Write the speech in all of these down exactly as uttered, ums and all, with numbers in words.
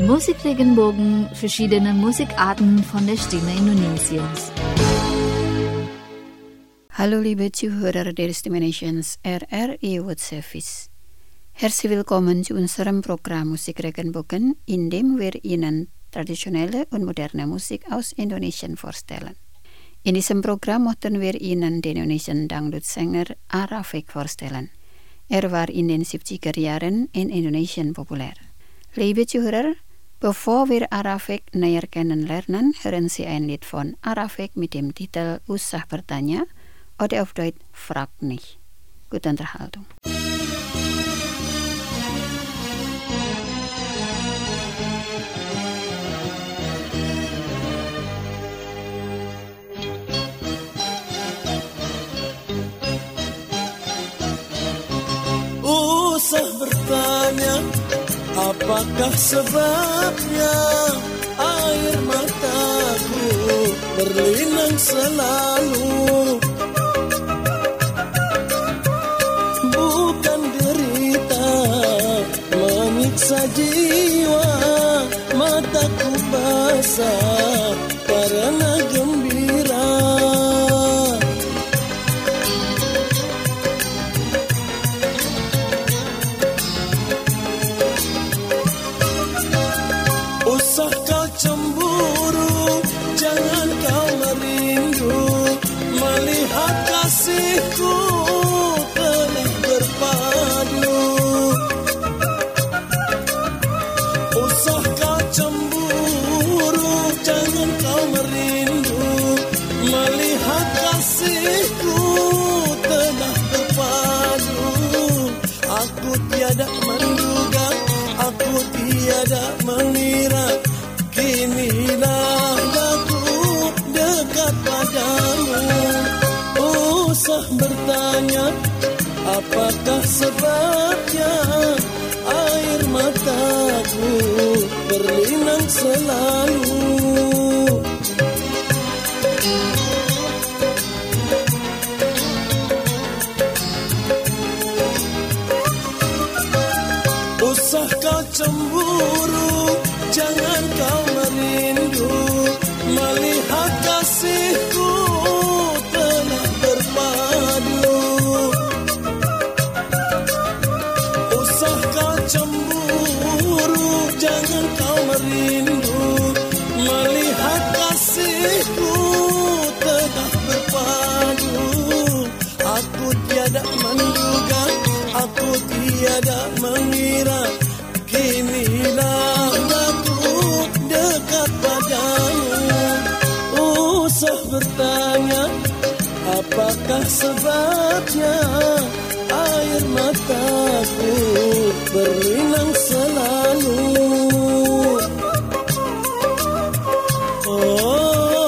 Musikregenbogen, verschiedene Musikarten von der Stimme Indonesiens. Hallo liebe Zuhörer der Stimme Nations R R I World Service. Herzlich willkommen zu unserem Programm Musikregenbogen, in dem wir Ihnen traditionelle und moderne Musik aus Indonesien vorstellen. In diesem Programm möchten wir Ihnen den Indonesian Dangdut-Sänger A. Rafiq vorstellen. Er war in den siebziger Jahren in Indonesien populär. Liebe Zuhörer, bevor wir A. Rafiq näher kennenlernen, hören Sie ein Lied von A. Rafiq mit dem Titel Usah Bertanya oder auf Deutsch Frag nicht. Gute Unterhaltung. Usah bertanya, apakah sebabnya air mataku berlinang selalu? Bukan derita menyiksa jiwa, mataku basah karena gembira. Usah kau cemburu, jangan kau merindu, melihat kasihku telah berpadu. Usah kau cemburu, jangan kau merindu, melihat kasihku telah berpadu. Aku tiada menduga, aku tiada mengira, kinilah aku dekat padamu. Usah bertanya, apakah sebabnya air mataku berlinang selalu? Usah kau cemburu, jangan kau merindu, melihat kasihku telah berpadu. Usah kau cemburu, jangan kau merindu, melihat kasihku telah berpadu. Aku tiada menduga, aku tiada mengira, kinilah aku dekat padamu. Usah bertanya, apakah sebabnya air mataku berlinang selalu? Oh,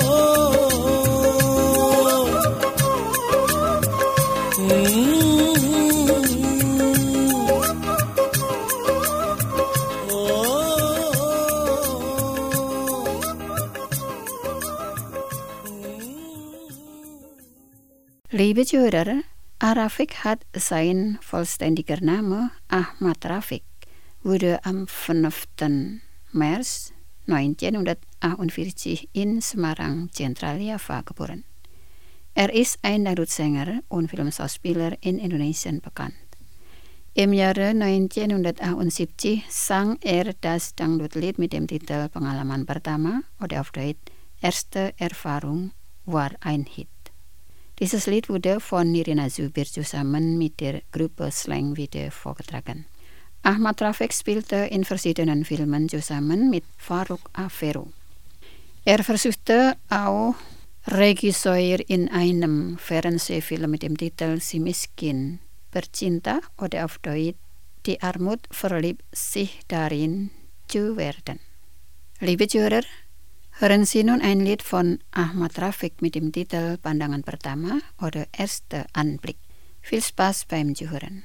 Liebe Zuhörer, A. Rafiq hat sein vollständiger Name Ahmad Rafiq, wurde am fünften März neunzehnhundertachtundvierzig in Semarang, Zentraljava geboren. Er ist ein Dangdut-Sänger und Filmschauspieler in Indonesien bekannt. Im Jahre neunzehnhundertachtundsiebzig sang er das Dangdut-Lied mit dem Titel Pengalaman Pertama oder auf Deutsch Erste Erfahrung war ein Hit. Dieses Lied wurde von Nirina Zubir zusammen mit der Gruppe Slang wieder vorgetragen. Ahmad Rafiq spielte in verschiedenen Filmen zusammen mit Farouk Afero. Er versuchte auch Regisseur in einem Fernsehfilm mit dem Titel Si Miskin Bercinta oder auf Deutsch Die Armut verliebt sich darin zu werden. Liebe Zuhörer, hören Sie nun ein Lied von Ahmad Rafiq mit dem Titel Pandangan Pertama oder Erster Anblick. Viel Spaß beim Zuhören.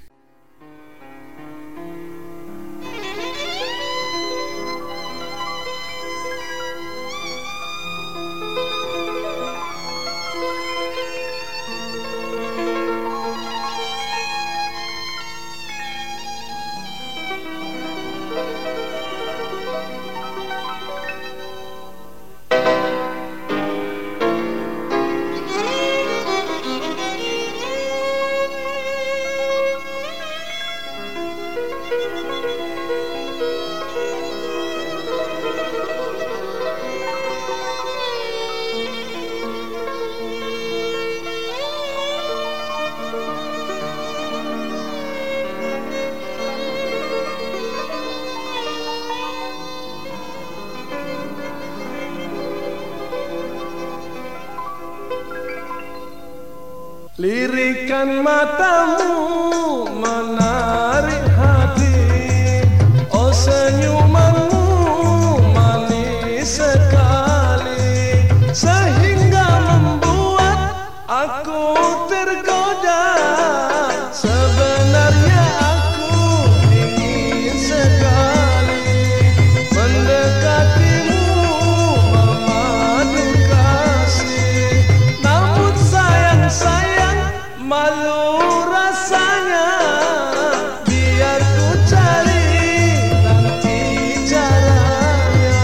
Lirikan matamu menarik hati, oh senyumanmu manis sekali, sehingga membuat aku tergoda. Sebenarnya aku ingin sekali mendekatimu, memadu kasih, namun sayang sayang malu rasanya. Biar ku cari nanti caranya.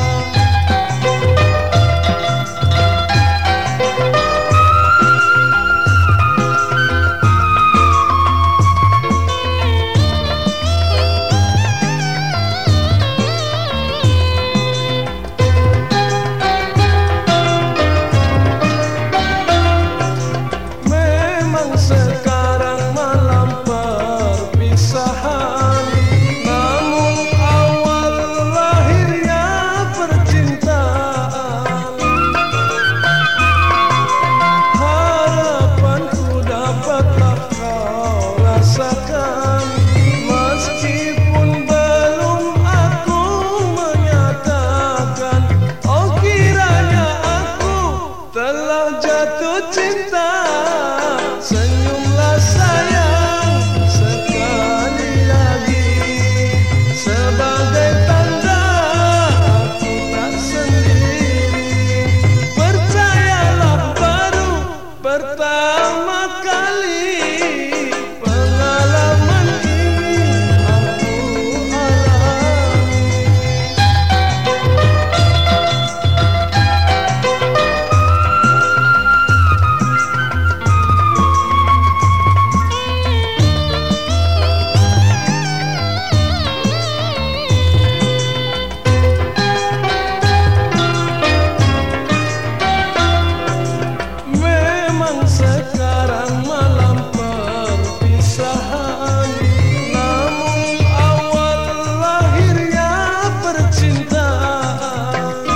Memang sekarang malam perpisahan, namun awal lahirnya percintaan. Harapanku dapatlah kau rasakan, meskipun belum aku menyatakan. Oh kiranya aku telah jatuh cinta. Senyumlah sayang sekali lagi, sebagai tanda aku tak sendiri. Percayalah baru pertama kali pengalaman ini aku alami. Memang sekarang malam perpisahan, namun awal lahirnya percintaan.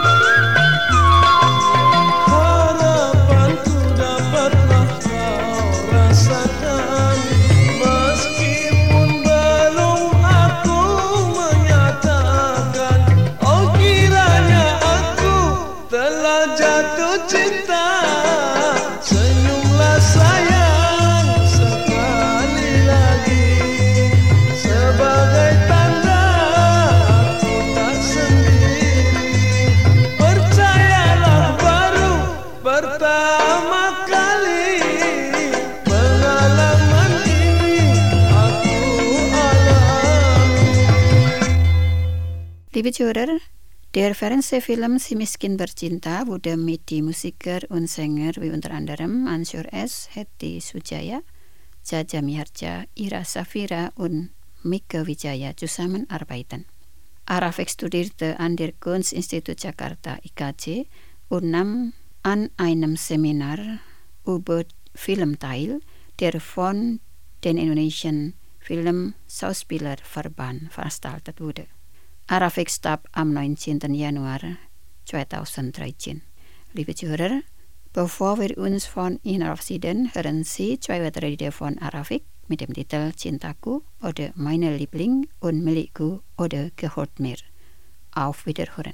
Harapanku dapatlah kau rasakan, meskipun belum aku menyatakan. Oh kiranya aku telah jatuh cinta. Senyumlah sayang sekali lagi, sebagai tanda aku tak sendiri. Percayalah baru pertama kali pengalaman ini aku alami. Liebe Zuhörer, der Fernsehfilm Si Miskin Bercinta wurde mit die Musiker und Sänger wie unter anderem Anshur S., Hetty Sujaya, Jaja Miharja, Ira Safira und Mika Wijaya zusammenarbeiten. Arafik studierte an der Kunstinstitut Jakarta I K J und nahm an einem Seminar über Film teil, der von den Indonesian Film-Schauspielerverband veranstaltet wurde. Arafik starb am neunzehnten Januar zweitausenddreizehn. Liebe Zuhörer, bevor wir uns von Ihnen verabschieden, hören Sie zwei weitere Lieder von Arafik mit dem Titel Cintaku oder Meine Liebling und Milikku oder Gehört mir. Auf Wiederhören.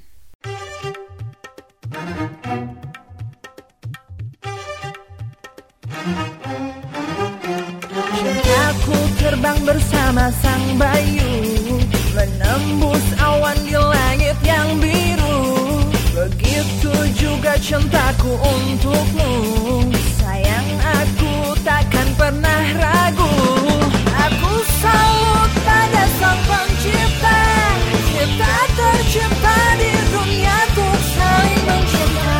Cintaku terbang bersama sang bayu, menembus awan di langit yang biru. Begitu juga cintaku untukmu, sayang aku takkan pernah ragu. Aku salut pada sang pencipta, kita tercipta di dunia untuk saling mencinta.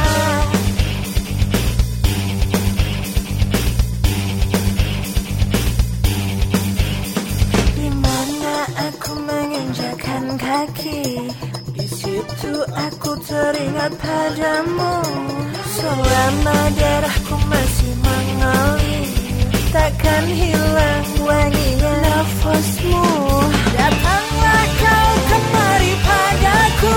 Dimana aku menginjakan kaki, di situ aku teringat padamu. Selama darahku masih mengalir, takkan hilang wanginya nafasmu. Datanglah kau kemari padaku,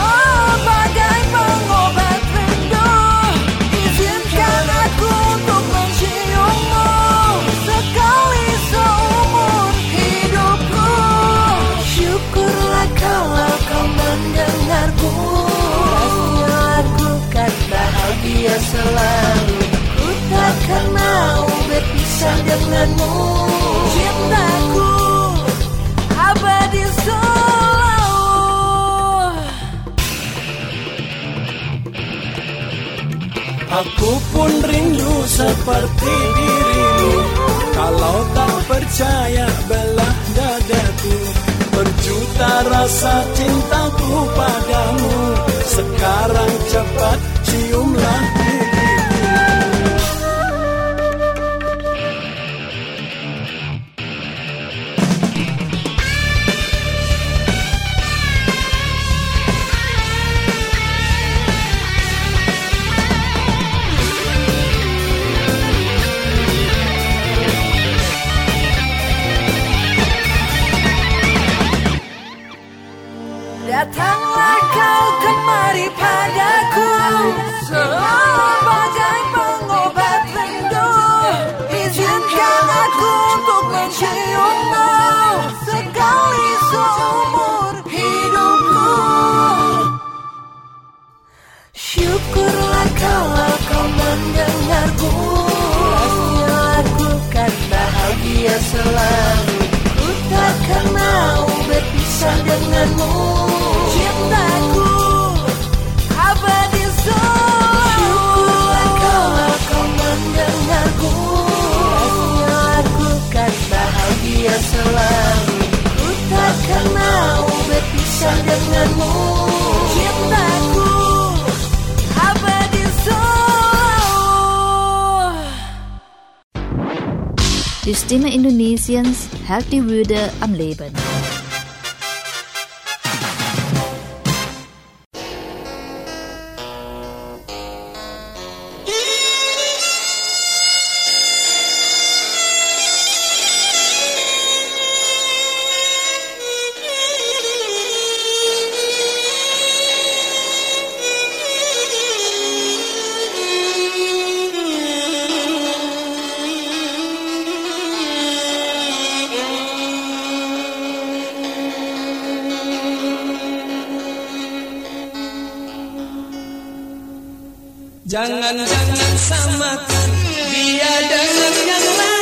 sebagai pengobat rindu. Izinkan aku untuk berpisah denganmu. Cintaku abadi selalu. Aku pun rindu seperti dirimu. Kalau tak percaya belah dadaku. Berjuta rasa cintaku padamu. Sekarang cepat ciumlah pipiku. Datanglah kau kemari padaku sebagai pengobat rindu. Izinkan aku untuk menciummu sekali seumur hidupku. Syukurlah kalau kau mendengarku. Pastilah aku kan bahagia selalu. Ku takkan mau berpisah denganmu. Cintaku abadi selalu. Syukurlah kalau kau mendengarku. Pastilah aku kan bahagia selalu. Ku takkan mau berpisah denganmu. Cintaku abadi selalu. Die Stimme Indonesiens hält die Würde am Leben. Jangan-jangan samakan dia dengan yang lain.